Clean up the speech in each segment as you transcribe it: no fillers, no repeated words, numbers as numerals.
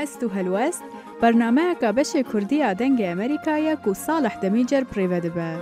هست و هلوست برنامه که بشه کردی آدنگ امریکایی که صالح دمیجر پریوده به.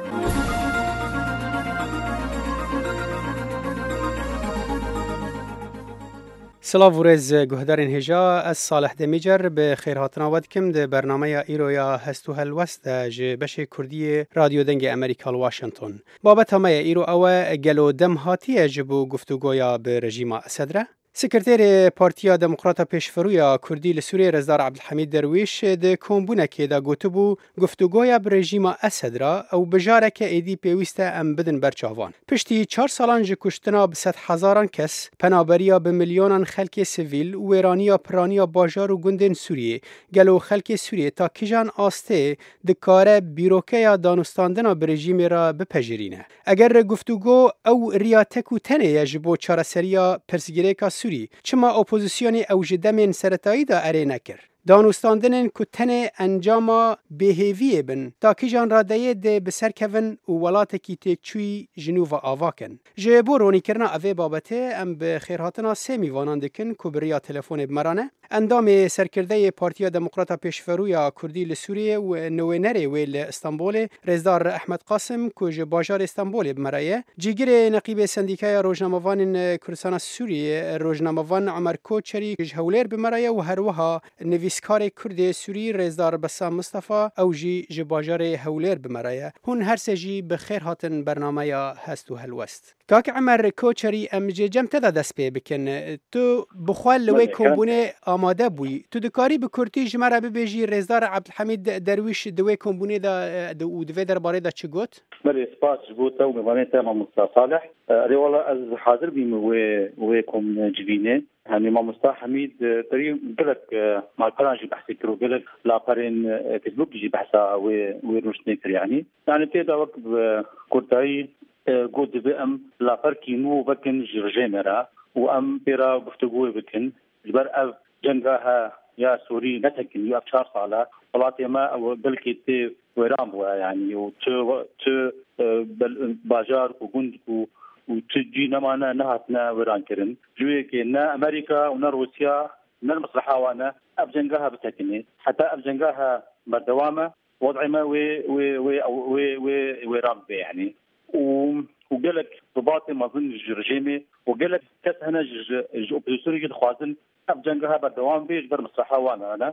سلام ورز گهدارین هجا از صالح دمیجر به خیر هاتنا ود کم ده برنامه ایرویا هست و هلوست ده بشه کردی رادیو دنگ امریکا واشنطن. بابت همه ایرو اوه گلو دم هاتیه جبو گفتگویا به رژیم اسدره. سکرتیر پارتیا دموکراتا پیشفرویا کردی لسوریه رزدار عبدالحمید درویش ده کمبونه که دا گوتبو گفتگویا به رژیم اسد را او بجاره که ایدی پیوسته ام بدن برچاوان. پشتی 4 سالان جکشتنا به 100,000 کس پنابریا به میلیونان خلک سیویل و ایرانیا پرانیا باجار و گندن سوریه گلو خلک سوریه تا کجان آسته دکاره بیروکیا دانستاندنا به رژیم را بپجرینه. اگر گفتگو او ریاتک و تنه یجبو چارسریا پرسگیریکا سوری چما اپوزیسیونی اوج دمین سرطایی دا اره نکر. دانستاندنن کتنه انجاما بهیویه بن تا کجان رادایه ده بسر کون و ولات کی تکچوی جنوب آواکن. جبو رونی کرنا اوه بابته ام به خیرهاتنا سه میوانان دکن کبریا تلفون بمرانه. اندام سرکرده پارتیا دموکراتا پیشفرویا کردی لسوریه و نوینره ویل استانبول رزدار احمد قاسم کج باجار استانبول بمرایه. جیگر نقیب سندیکای روزنامه‌وان کردستان سوریه روزنامه‌وان عمر کوچری جهولر بمرایه و هروها نویسکار کرد سوری رزدار بسام مصطفی اوجی جباجار هولر بمرایه. هون هر سجی بخیر هاتن برنامه یا هست و هلوست. کاک عمر کوچری ام جم تدا دست پی بکن تو بخوال لوی کمبونه آماده بوی تو دکاری به کرتی جمره ببیجی رزدار عبدالحمید درویش دوی کمبونه دا دوی درباره دا چه گوت؟ بله سپاس گوتا و میوانه تمام مصطفی صالح ریوالا از حاضر بیم و کم جبینه همه ما مصطفی حمید تری قلت مع القرآن بحثي كرو قلت لا قرن فيسبوك جي بحثا ويروشني يعني تيدا وقت كرتاي قد بأم لا فرقي نو بكن جرجيمرا وأم بيرا بفتقوي بكن جبر أف جنگاها يا سوري نتكن يا 4 ساله ولاتي ما او بلكي تي ويران بوا يعني وتو باجار وجندكو وتجينا معنا نهاتنا وران كرن جوي كنا امريكا ونا روسيا من المصلحه وانا ابجنقاها بتكني حتى ابجنقاها بالدوامه وضع ما وي راب يعني وقال لك ضباطي ما ظن رجيمي وقال لك كاس هنا اوبوزيسيون يجي خوازن ابجنقاها بالدوام بيش بر مصلحه وانا انا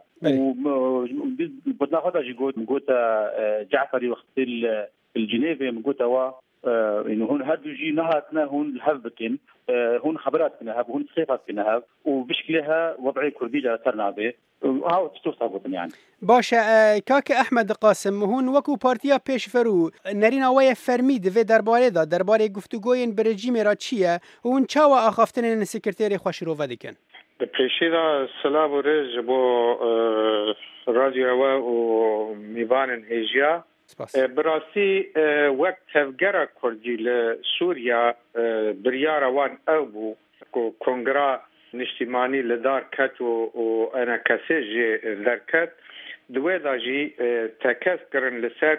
وبدنا هذا جوت جعفري وقت الجنيفي مقوتا انه هون هادو جي نهاتنا هون الهبكن هون خبرات كنهاب هون صفات كنهاب وبشكلها وضعي كردي جا ترنابه هاو تستوصفوا يعني باشه کاک احمد قاسم هون وکو پارتیا پیشفرو نرین آوای فرمید و درباره گفتگوین برجیم را چیه هون چاوا آخافتن سکرتری خوشرو ودکن پیشیدا سلام و رج بو رادیو و میوان هیجیا براسي وقت هفجرة كردي لسوريا بريارة وان أبو كونغرا نشتماني لدار كات وأنا كسيجي ذركت دويدا جي تكاس كرن لسر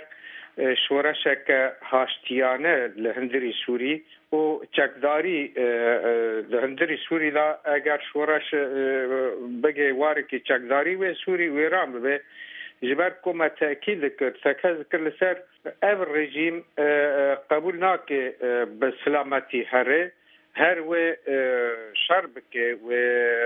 شورشك هاشتيانه لهندري سوري و چکداری لهندري سوري دا اگر شورش بگه وارکی چکداری و سوري ویران به جبر كما تأكيد ذكر لسر اف الرجيم قبول ناك بسلامتي هر و شربك و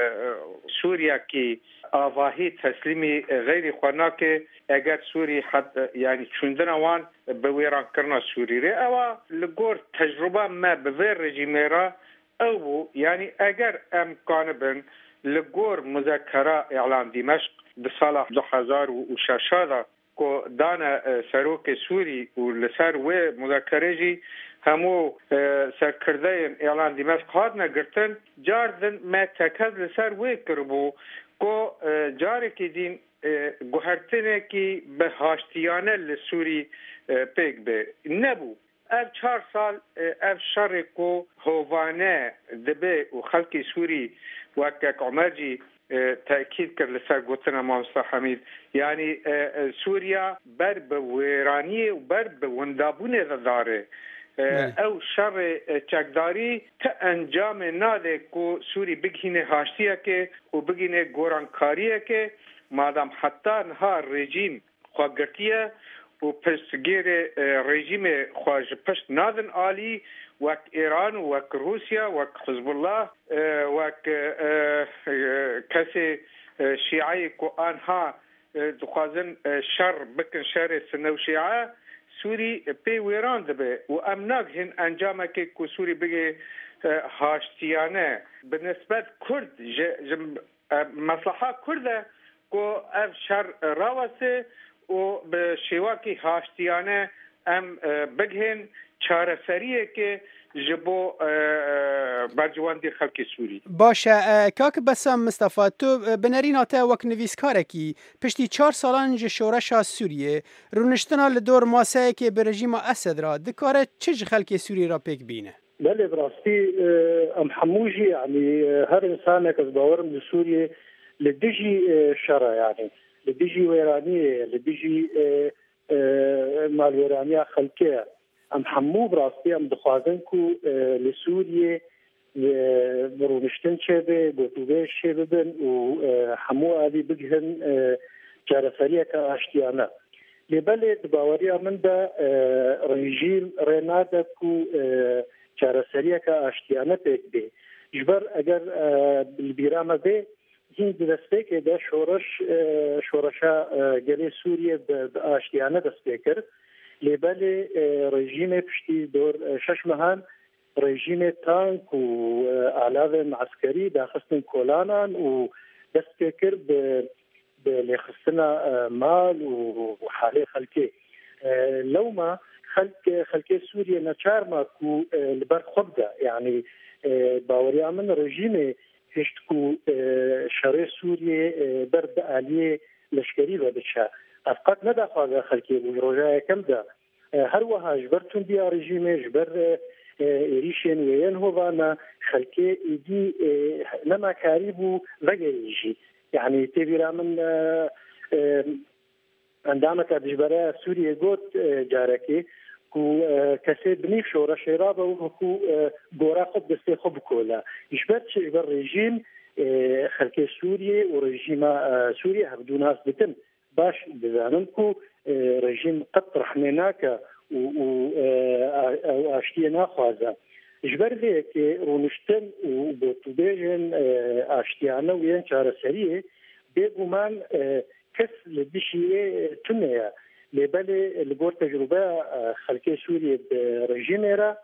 سوريا كي آواهي تسليمي غير خناك اگر سوري حد يعني شندنا وان بويران كرنا سوري ري او لغور تجربه ما بغير رجيميرا او يعني اگر امكان بن لغور مذكره اعلان دمشق بسال 2006 کو دانا سروک سوری و لسر و مذکره‌جی همو سرکردین اعلان دمشق هاد نگرتن جاردن ما تکد لسر و کربو کو جاری که دین گوهرتنه کی به هاشتیانه لسوری پیک به نبو اف 4 سال اف شرکو هوانه دبه و خلق سوری وکک عمرجی تأكيد كر لسر قوتنا مصطفى حميد يعني سوريا بر بويرانية وبر بوندابونة داره او شر چکداری تا انجام ناده کو سوری بگینه هاشتیه که و بگینه گورانکاریه که مادام حتی نها رژیم خواگرتیه و پشتگیر رژیم خواج پشت نادن آلی وک ایران وک روسیا وک حزب الله وک کسی شیعی که آنها دخوازن شر بکن شر سنو شیعه سوری پی ویران دبه و امناک هن انجامه که سوری بگه هاشتیانه بالنسبة كرد مصلحة كردة كو اف شر راوسه و بشواكي هاشتيانه ام بگهن چاره سریه که جبو برجواندی خلق سوری باشه کاک بسام مصطفى تو بنرین تا وک نویسکارکی پشتی 4 سالان شورش سوریه رونشتنا لدور ماسه که به رژیم اسد را دکاره چه خلق سوری را پیک بینه بله براستی ام حموجي يعني هر انسان كزباور من سوريا لديجي شرع يعني لديجي ويرانيه لديجي مال ويرانيه خلقيه ام حمو براستی ام دخوازن کو لسوریه برونشتن چه گوتوبه شه ببن و حمو آلی بگهن جارفریه که آشتیانه لباله دباوری من دا رژیم رناده کو جارفریه که آشتیانه پیک بی جبر اگر بالبیرامه بی هین دسته که دا شورشا گلی سوریه به آشتیانه دسته کرد لباله رژیم پشتی دور شش مهان رژیم تانک و آلاف عسکری داخستن کولانان و دست کرد به لخستنا مال و حاله خلقه لو ما خلقه سوريا نچار ما کو لبر خود ده يعني باوري من رژیم هشت کو شر سوريا برد آلیه لشکری و بچه افقات نداخل خلقه و روجای کم ده هر وها جبرتون بیا رژیم جبر ایریشن وین هوانا خلقه ایدی نما کاریبو وگریجی يعني تبيرا من عندما تجبرا سوريا قوت جاركي كو كسي بنيف شورا شرابه وكو غورا خب دستي خب كولا يجبر ريجيم خلقه سوريا وريجيم سوريا هبدو ناس بتم باش بزاننكو رژیم قد رحمناك و اشتينا خوازا جبر ذيك رونشتن و بوتوبيجن اشتيانا وين شهر سريه بيقومان كس لدشيه تنيا لبالي لبور تجربه خلقي سوريا برژيميرا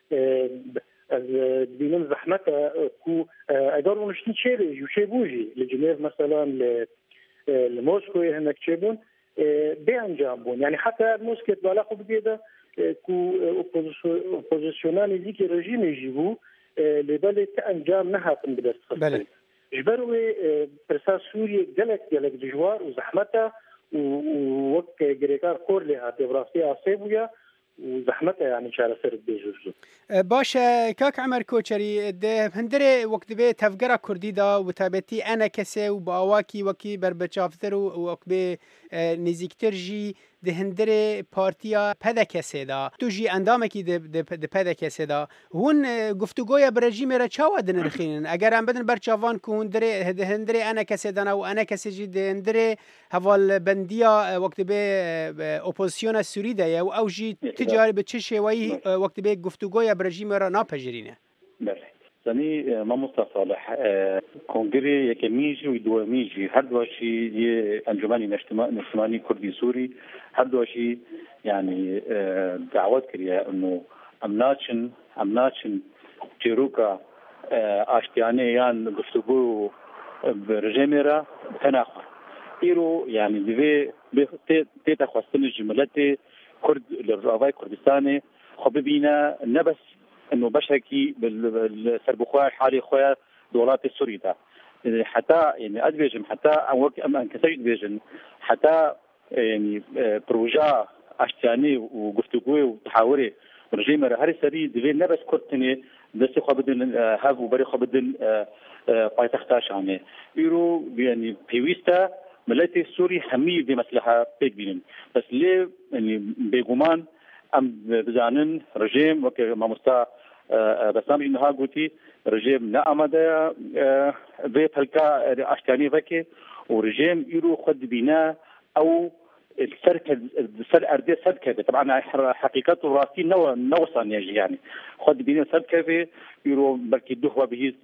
بينم زحمتها كو اقدر رونشتن شيري يوشي بوجي لجنيف مثلا لموسكو هناك تشيبون بانجام بون يعني حتى موسكو بالا خو بده كو اوبوزيسيونال اللي كي رژیم يجيبو لبالي انجام نهاتن بدست بله جبروي برسا سوريا جلك دجوار وزحمتها ووك جريكار كورلي هاتي براسي عصيبويا وزحمتها يعني شارع سرد بيجوزو باشه كاك عمر كوچري ده هندري وقت به تفجر كردي دا وتابتي انا كسه وباواكي وكي بربچافتر وقبه نزيكترجي ده هندري بارتيا پدا كسه دا تو جي اندامكي ده پدا كسه دا هون گفتگويا برژيم را چاوا دنرخين اگر هم بدن برچاوان كون ده هندري انا كسه دنا و انا كسه جي ده هندري حوال بنديا وقت به اپوزيسيون سوري ده او جي تجاري بچشه وي وقت به گفتگويا برژيم را ناپذيرينه بله زنی ما مصطفى صالح کنگره یکمیجی و دومیجی هر دواشی یه انجمنی نشتمانی کردی سوری هر دواشی يعني دعوات كريا انه امناچن تيروكا اشتياني يان گفتگو برژيميرا تناخ ايرو يعني دي تيتا خواستن جملتي كرد للرافاي كردستاني خبيبينا نبس انه بشكي بالسربخواه حالي خويا دولات السوري ده حتى يعني ادبيجن حتى وقت اما كسيد بيجن حتى يعني بروجا اشتاني وگفتگوی وتحاوري رژیم هر سری دوی نبس كرتني دست خبدن هاف وبري خبدن پایتختاش عنه يرو يعني بيويستا ملتي السوري حمي بمصلحه بيك بينن بس ليه يعني بيغمان ام بزانن رژیم وك ما مستا بسام انها قوتي رژیم نه آمده به پلکا اشتانی وکي ورجيم يرو خد بنا او السركه ارديه سركه طبعا حقيقته راسي نوصن يعني خد بنا سركه يرو بركي دوه به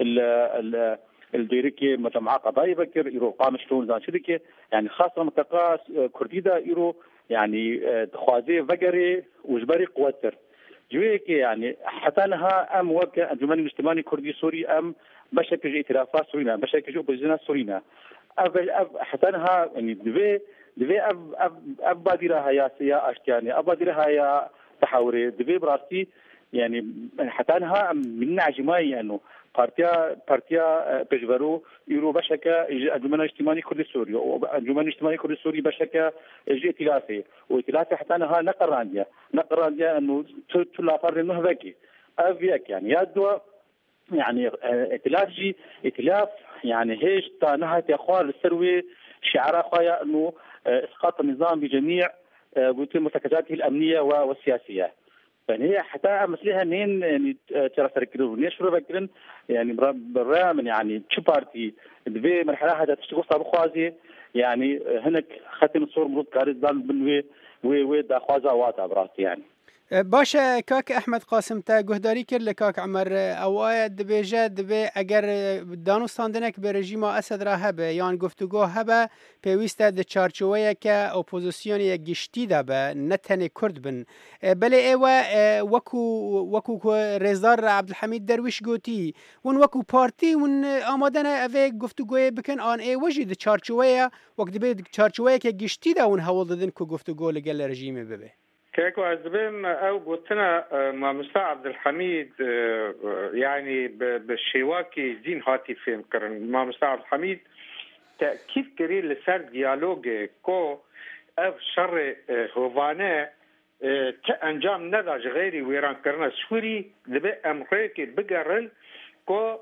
الديركي مجمع قضايا بكر يرو قام شلون زان شركه يعني خاصه منطقه كرديدا يرو يعني خوازي فقري وجبري قوتر جويك يعني حتى انها ام وك انجمن الاجتماعي كردي سوري ام بشكل ائتلافات سورينا بشكل اوبوزيشن سورينا حتى انها يعني دبي اب بادرها يا سيا اشتياني اب بادرها يا تحوري دبي براسي يعني حتى انها من عجماي انه بارتيا بجبرو يرو بشكا انجمن الاجتماعي كردي سوري وانجمن الاجتماعي كردي سوري بشكا ائتلافي وائتلافي حتى انها نقرانديا انه تلا فرد نهبكي افيك يعني يدوا يعني ائتلاف يعني هيش تا نهايه اخوار السروي شعار اخويا انه اسقاط النظام بجميع مرتكزاته الامنيه والسياسيه. يعني حتى مثلها نين يعني ترى سركلون يشرب بكرن يعني برامن يعني تشو بارتي دبي مرحله هذا تشتغل صاب خوازي يعني هناك ختم الصور مرود كارز دان بنوي وي دا خوازا واتا براسي يعني باشه کاک احمد قاسم تا گهداری کرد لکاک عمر اوای دبیجه دبی اگر دانوستاندنک به رژیم اسد را هبه یان گفتگو هبه پیوسته د چارچوبه که اپوزیسیون یک گشتی ده به نتنه کرد بن بله ایوه وکو رزدار عبدالحمید درویش گوتی ون وکو پارتی ون آمادن اوه گفتگوی بکن آن ایوه جی د چارچوبه وقت دبی چارچوبه که گشتی ده ون حول دادن که گفتگو لگل رژیم ببه كيكو أزبم أو قلتنا مع مستعد عبد الحميد يعني بالشواكي دين هاتي فهم كرن مع مستعد عبد الحميد كيف كري لسر ديالوج كو أف شر هوفانا كأنجام نداج غيري ويران كرنا سوري لبي أمريكي بقرن كو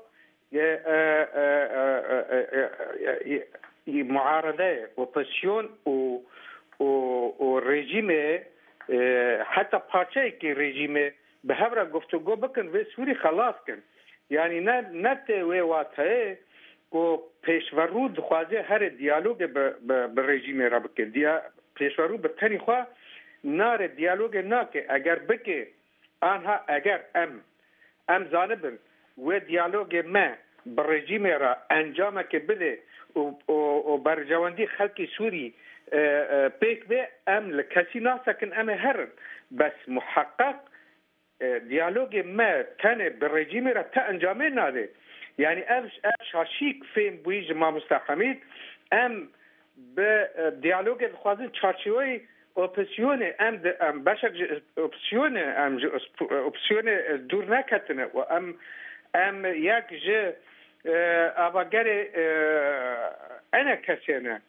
معارضة وبسيون ورجيمه حتى بارچه که رژیم به هر گفتگو بکن و سوری خلاص کن یعنی نه و واته کو پیشورو دخوازه هر دیالوگ به رژیم را بکن پیشورو به تنی خو نار دیالوگ نه که اگر بکه آنها اگر ام زانبن و دیالوگ ما به رژیم را انجام که بده و برجواندی خلق سوری بيك بي ام لكسي ناسكن ام هرن بس محقق ديالوج ما كان بالرجيم را تأنجامين ناده يعني ام شاشيك فين بويج ما مستحميد ام بديالوج الخوازن چارچوي اوبسيون ام باشك اوبسيون اوبسيون دور نكتنه و ام ياك ج اباگري انا كسينه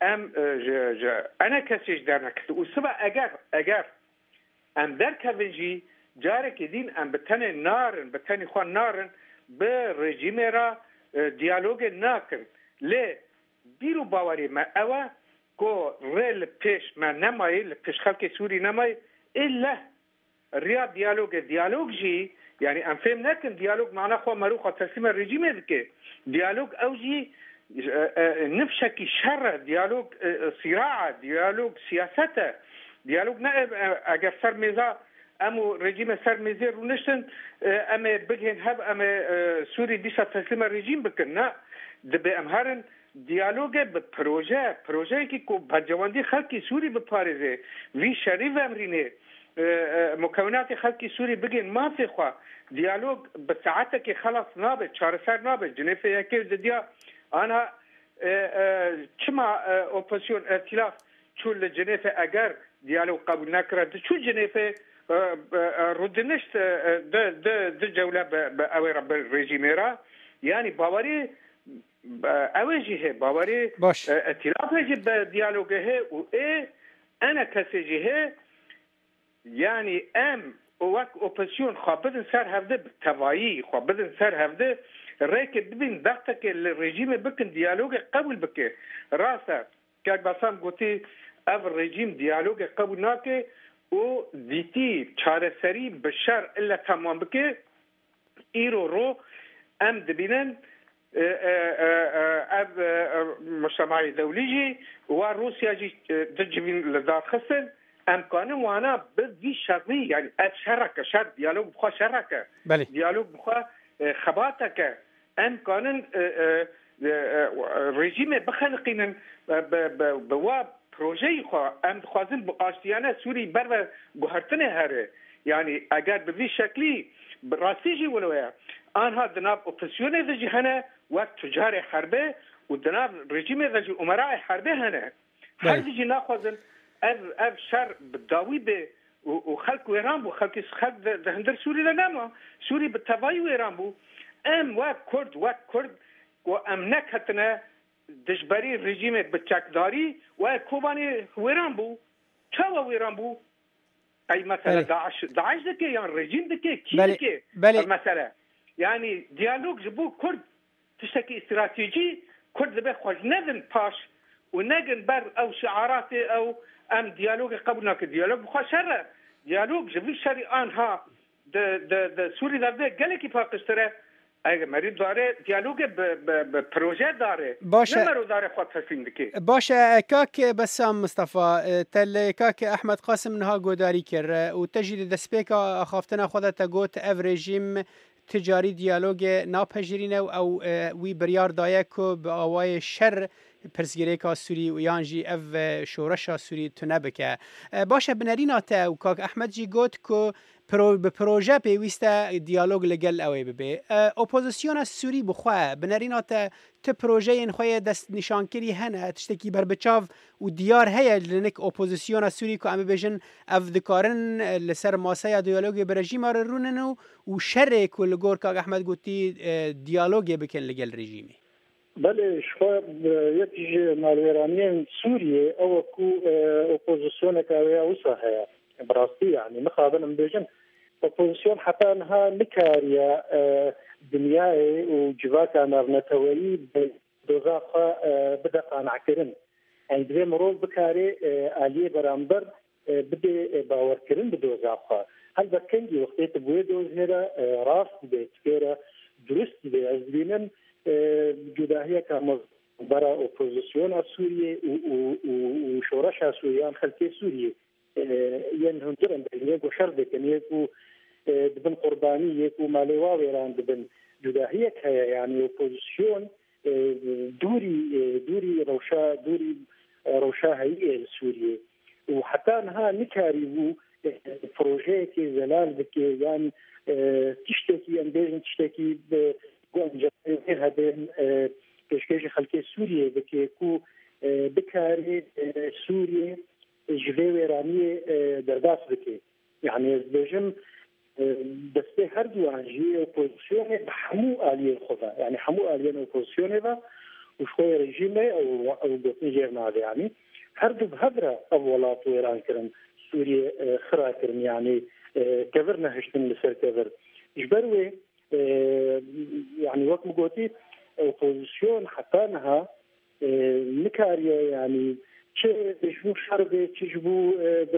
انا کسیش در نکرد و سبا اگر ام در کبنجی جاره که دین ام بتن خوان نارن به رژیم را دیالوگ نکن لی بیرو باوری ما اوه که ریل پیش ما نمایی پیش خلق سوری نمایی الا ریا دیالوگ جی یعنی ام فهم نکن دیالوگ معنا خواه مروخه تسلیم رژیم دکه دیالوگ او جی نفشكي شر ديالوج صراع ديالوج سياسته ديالوج نائب اگر سرميزا امو رژیم سرميزي رونشتن اما بگهن هب اما سوري ديسا تسليم الرژيم بكن نا دبي امهرن ديالوج بروجه كي كو بجواندي خلقي سوري بپاريزه وي شريف امرينه مكونات خلقي سوري بگهن ما في خوا ديالوج بساعتك خلاص نابه چارسر نابه جنيفه يكي دديا أنا كما أوبوزيون ائتلاف شو الجنيفة أجر ديالو قبل نكرة شو الجنيفة ردنشت د جولة بأوي رب الرجيميرا يعني باوري أوجه باوري ائتلاف يجب ديالوجه وإيه أنا كسجه يعني وقت أوبوزيون خابدن سر هفده بتوایی خابدن سر هفده ريك ببين ضغطك الرجيم بكن ديالوج قبل بك راسا كاك بسام قلتي اف الرجيم ديالوج قبل ناكي و ديتي چارسري بشر الا تمام بك ايرو رو ام دبينن مجتمعي دولي وروسيا جي تجبين لدار خسن امكانه وانا بدي شرطي يعني اتشارك شرط ديالوج بخوا شركه ديالوج بخوا خباتك امكان رژیم بخلقين بواب پروژه خوا ام خوازن باشتیانه سوری بر گهرتنه هره يعني اگر بذي شكلي براسيجي ولويا انها دناب اوبسيون ذي هنا وقت تجاري حربه ودناب رژیم ذي امراء حربه هنا هر دي ناخذن اف شر بالداوي به وخلق ويران بو خلق هندر سوري لنما سوري بالتباي ويران بو ام وكرد وامنك هتنا دجبري رژیم بچکداری و کوبانی ویران بو چاوا ویران بو اي مثلا داعش دكي يعني رژیم دكي كي دكي المساله يعني ديالوج جبو كرد تشتكي استراتيجي كرد به خوش نذن باش ونجن بر او شعارات او ام ديالوج قبلنا كديالوج بخشره ديالوج جبو شري انها د سوري ده قالكي باقشتره اگه مرید داره دیالوگ به پروژه داره نمرو داره خود تصمیم دکی باشه کاک بسام مصطفى تل کاک احمد قاسم نها گوداری کر و تجید دسپیکا خافتنا خودت گوت اف رژیم تجاری دیالوگ ناپذیرینه او وی بریار دایه کو به آوای شر پرسگیریکا سوری و یانجی اف شورشا سوری تنبکه باشه بنریناته و کاک احمد جی گوت کو به پروژه پیوسته دیالوگ لگل اوی ببه اپوزیسیون سوری بخواه بنریناته ته پروژه این خواه دست نشانکری هنه تشتکی بر بچاو و دیار هیا لنک اپوزیسیون سوری که امی بجن اف دکارن لسر ماسه دیالوگ برژیم آره روننو و شر کل گور که احمد گوتی دیالوگ بکن لگل رژیمی بله شخوا یکی مالویرانیان سوریه او کو اپوزیسیون که اوی اوسا هیا براستی يعني مخابن مبيجن opposition حتى انها نكاريا دنياي وجواكا مرنتوي بدوزاقا بدقا نعكرن يعني دوي مرول بكاري آلية برامبر بدي باوركرن بدوزاقا هل بكنجي وقتيت بويدوز هنا راست بيتكيرا درست بيعزبينن جداهية كمزبرا opposition سوريا وشورشها سوريا خلقية سوريا ين هنجرن بينيكو شربك ينيكو دبن قرباني يكو مالوا ويران دبن جداهية هيا يعني اوبوزيسيون دوري روشا هي سوريا وحتى انها نكاريو بروجيكي زلال بكي يعني تشتكي انديجن تشتكي بقوانجا هذين كشكيش خلقي سوريا بكي كو بكاري سوريا جوی ویرانی درداس بکی يعني بجم دسته هر دو عنجی اپوزیسیون بحمو آلیه خدا يعني حمو آلیه اپوزیسیون با وشوی رژیمه او دوتنی جرناده يعني هر دو بهدره اولات ویران کرن سوریه خرا کرن يعني كفر نهشتن لسر كفر اجبروي يعني وقت مقوتي اپوزیسیون حتى انها نكاريه يعني چه جبو شربه چه جبو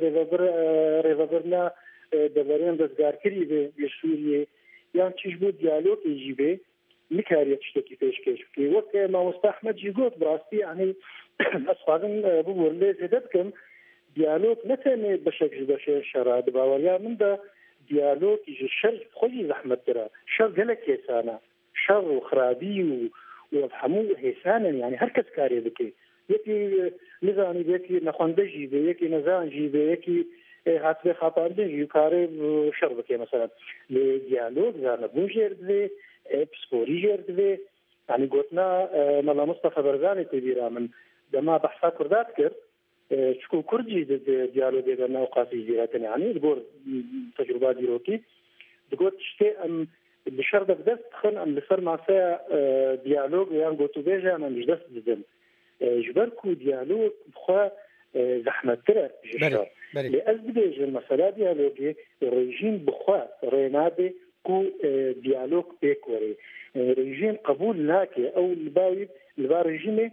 ريفابرنا دبرين دزگارکری به سوریه یا چه جبو دیالوگ ایجیبه نکاریه تشتکی پیشکش که وقت ما مستحمد جيگوت براستی يعني اصفادن بورلی زده بکم دیالوگ نتنه بشکل بشه شراد باوریا من ده دیالوگ شر خوی زحمت داره شر گلک هسانه شر و خرابی و حمو هسانه يعني هر کس کاری بکی یکی نزانی یکی نخونده جیبه یکی نزان جیبه یکی حسب خاطرده یکاره شر بکی مثلا دیالوگ زانبون جرده پسپوری جرده يعني قلنا ملا مصطفى برزاني تبيرا من دما بحثا كردات كر شكو كردي ديالوج بين اوقاتي جيراتني يعني تقول تجربه ديروكي تقول تشتي ام بشرط بدست خن ام لسر مع ديالوج يعني قلت بيجا انا مش دست بدم جبركو ديالوج بخوا زحمه ترى لأزبدج المسألة ديالوجي الرجيم بخوا رينادي كو ديالوج بيكوري رجيم قبول ناكي او الباوي رجيمي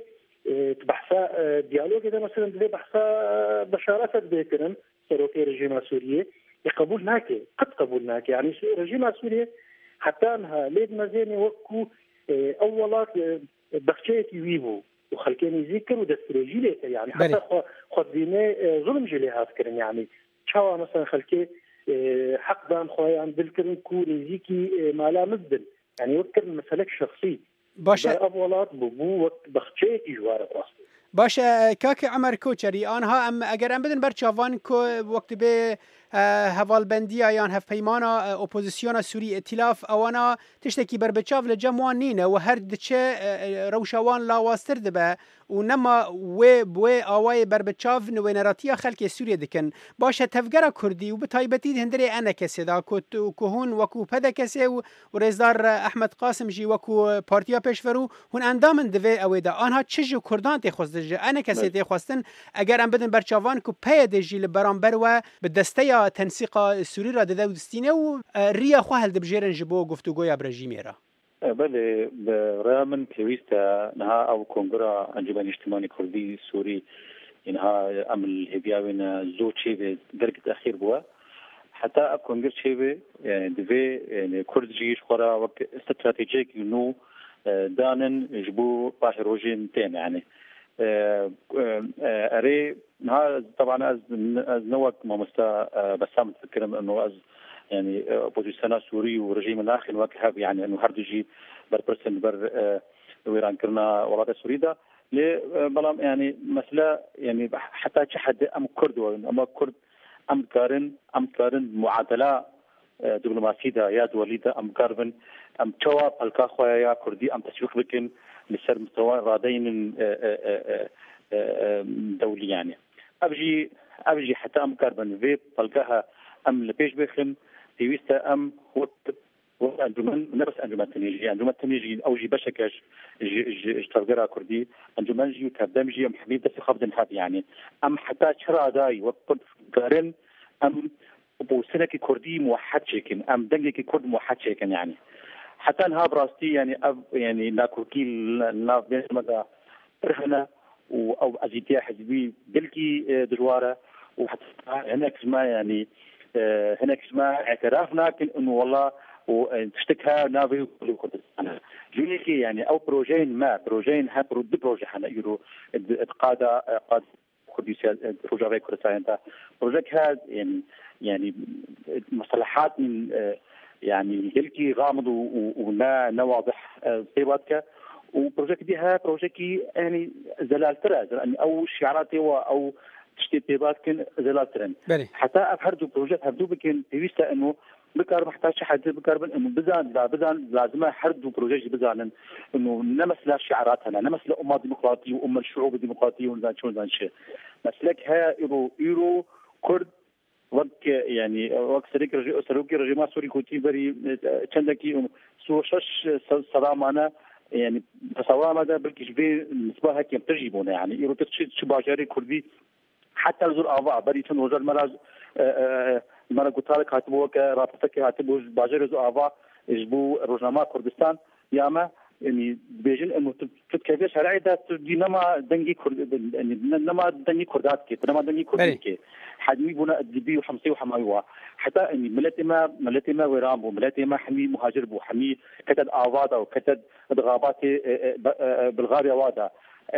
بحثا ديالوج اذا مثلا بدي بحثا بشارات بيكرن سروكي رجيم سوريا قبول ناكي قد قبول ناكي يعني رجيم سوريا حتى انها ليد مزيني وكو اولات بخشيتي ويبو وخلكني ذكر ودسترجي يعني حتى خدينا ظلم جليها فكرن يعني شاوا مثلا خلكي حق دان خويا بالكرن كوري زيكي مالا مزدل يعني وكر مسلك شخصي باشا اولات بو وقت بخشيتي جوار واسطه باشا كاك عمر کوچری آنها اگر ام بدن بر چاوان کو وقت به هوالبندی یا هف پیمانا اپوزیسیون سوری ائتلاف اوانا تشتکی بر بچاو لجموان نینه و هر دچه روشوان لاواستر دبه و نما و بو آوای بر بچاو نوینراتی خلک سوریه دکن باشه تفگره کردی و به تایبتی هندری انا کسی دا کوهون وکو پدا کسی و رزدار احمد قاسم جی وکو پارتیا پیشورو هون اندامن دوی اویدا آنها چجو کردان تخواست انا کسی تخواستن اگر ام بدن بر چاوان کو پید جی لبرانبر و به دسته تنسيق سوري را داودستينه و ريا خو هل دبجيرن جبو گفتگويا برجيميرا بله برامن كويستا نها او كونغرا انجمن اجتماعي كردي سوري انها عمل هبياونا زوتشي درجه اخير بوا حتى كونغر شيبه يعني دفي يعني كرد جيش خورا وقت استراتيجيك انه دانن جبو باش روجين تين يعني اري نها طبعا از نوك ما مستا بسام تفكر انه از يعني بوزيشن سوري ورجيم الاخر وكهب يعني انه هردجي بربرسن بر ويران كرنا ولاد سوريدا ل بلام يعني مساله يعني حتى حد ام كرد ام كرد ام كارن معادله دبلوماسيه يا دوليده ام كاربن ام جواب الكاخويا يا كردي ام تسويق بكن لسر مستوى رادين دولي يعني ابجي حتى ام كاربن في بلقاها ام لبيش بخن تيويستا ام انجمن نفس انجمن تنيجي اوجي بشكش تفقرا كردي انجمن جي وكدمجي ام حبيب دس خفضن هذا يعني ام حتى شرا داي وقت قارن ام بوسنك كردي موحد شكن ام دنجك كرد موحد شكن يعني حتى انها براستي يعني ناكوكي ناف بين مدى رهنا او ازيتيا حزبي دلكي دجواره وحتى هناك اسمها يعني هناك اسمها اعترافنا انه والله وتشتكها نافي كردستان جونيكي يعني او بروجين هابرو دي بروجي حنا يرو قاده كرديسيا بروجي كردستان بروجيك هذا يعني مصطلحات من يعني هلكي غامض وما واضح طيباتك وبروجيك ديها بروجيكي يعني زلال ترى يعني او شعاراتي او تشتي طيباتك زلال ترى حتى افهرجو بروجيك هبدو بكن تيستا انه بكار محتاج حد بكار انه بزان لازم حردو بروجيك بزان انه نمثل شعاراتنا نمثل امه ديمقراطيه وام الشعوب الديمقراطيه ونزان شيء مسلك ها يرو كرد وقت يعني وقت سريك رجيم سوري كوتي بري چندكي سو شش سلامانه يعني تصور ماذا بلكي في نسبه هيك تجيبونه يعني يرو تشي باجاري كردي حتى زور افا بري تن وزر مراز مرا قطار كاتبو رابطه كاتبو باجاري زور افا يجبو روزنامه كردستان ياما يعني بيجن انه تتكيف شرعي ده نما دنجي كرد نما دنجي كردات كي نما دنجي كردات كي حجمي بنا الدبي وحمسي وحمايوا حتى اني ملتي ما ورام وملتي ما حمي مهاجر بو حمي كتد اوادا وكتد غابات بالغاريا وادا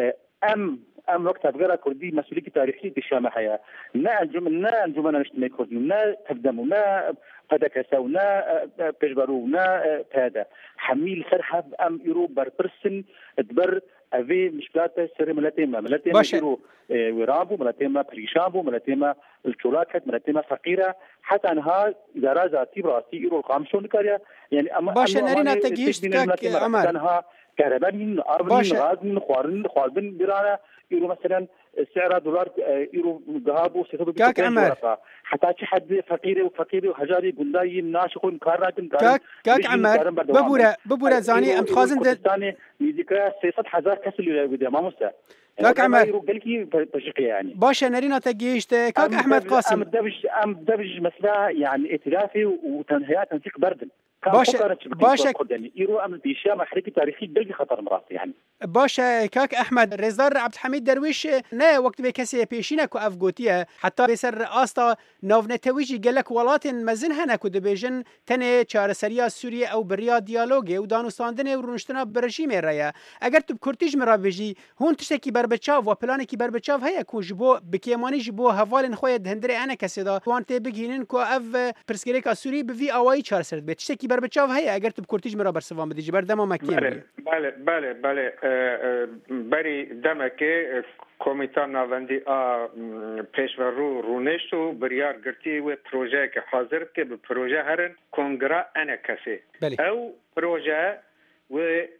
ام وقت افغرا كردي مسؤوليه تاريخيه بالشام حياه نا انجمنا نجتمع كردي نا تقدموا نا قدكسو نا بيجبرو نا هذا حميل سرحب ام يرو بربرسن تبر افي مشكلات سر ملتيما يرو ورابو ملتيما بريشابو ملتيما الشولاكت ملتيما فقيره حتى انها اذا رازا تيبراسي يرو القامشون كاريا يعني اما باش نارينا تجيش تك عمر انها كهربانين اربين غازن خواربن برانا يرو مثلا سعر دولار يرو ذهب و كاك عمر حتى شي حد فقير وحجاري قنداي ناشخون كاراتن كاك عمر ببورا زاني ام تخازن ثاني ميزيكا 600000 كاس اللي قدام ما مسا كاك عمر قالكي بشقي يعني باشا نارينا تجيش كاك احمد قاسم ام دبج مثلا يعني ائتلافي وتنهيات تنسيق بردن باشه يعني ایرو ام بیشتر محرک تاریخی بگی خطر مرات يعني باشه کاک احمد رضا عبدالحمید درویش نه وقت به کسی پیشینه کو افگوتیه حتی به سر آستا ناونتویجی گلک ولات مزن هنه کو دبیجن تنه چارەسەریya سوریه او بریا دیالوگه و دانوستاندن و رونشتنا برژیم رایه اگر تو کورتیج مراویجی هون تشکی بربچاو و پلان کی بربچاو هيا کو جبو بکیمانی جبو حوالن خو دهندره انا کسی دا وانت بگینن کو اف پرسکریکا سوری به وی اوای چارەسەر به تشکی بربچاو هيا اگر تو کورتیج مرا برسوام بدی جبر دما مکیم بله بری دمکه کمیتان ناوندی پیشورو رونشت و بریار گرتی و پروژه که حاضر که به پروژه هرن کنگره انا کسی او پروژه و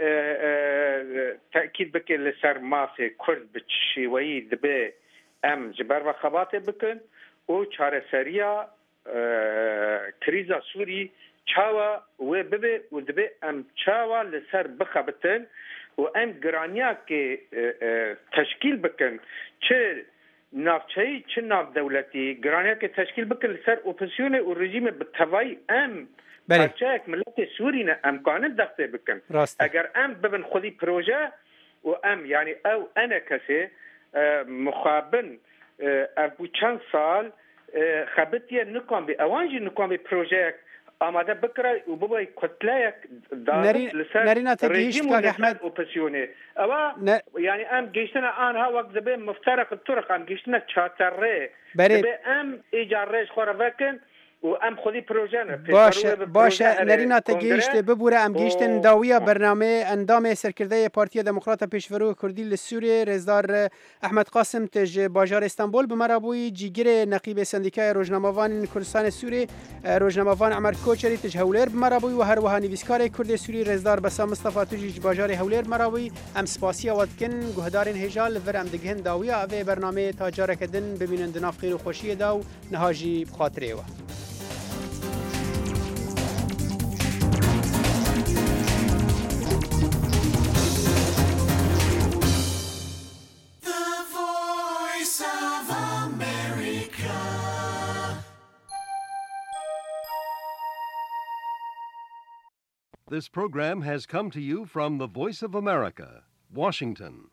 تأکید بکن لسر ماسه کرد بچشیوی دبه ام جبر و خباته بکن و چارەسەریya کریزا سوری چاوا و ببه و دبه ام چاوا لسر بخبتن و ام گرانیا که تشکیل بکن چه نافچهی چه ناف دولتی گرانیا که تشکیل بکن لسر اپوزیسیون و رژیم بتوای ام پرچه ملت سوری نه امکان دخته بکن اگر ام ببن خودی پروژه و ام یعنی او انا کسی مخابن ابو چند سال خبتیه نکن به اوانجی نکن به پروژه آماده بکره و ببای کتله دارد لسر رژیم و لسر اپوزیسیونه اما یعنی ام گیشتن آنها وقت زبه مفترق الطرق ام گیشتن چاتره زبه ام ایجارش خوره وکن و ام خودی پروژه نه باشه نرینا تگیشت ببوره ام گیشتن داویا برنامه اندام سرکرده پارتی دموکرات پیشورو کردی لسوریه رزدار احمد قاسم تج باجار استانبول بمرابوی جیگر نقیب سندیکای روزنامه‌وان کردستان سوری روزنامه‌وان عمر کوچری تج هولر بمرابوی و هر وها نویسکار کرد سوری رزدار بسام مصطفی تج باجار هولر مرابوی ام سپاسیا ودکن گهدارن هجال ور ام دگهن داویا اوی برنامه تاجر کدن ببینن دناف خیر و خوشی داو نهاجی بخاطره و This program has come to you from the Voice of America, Washington.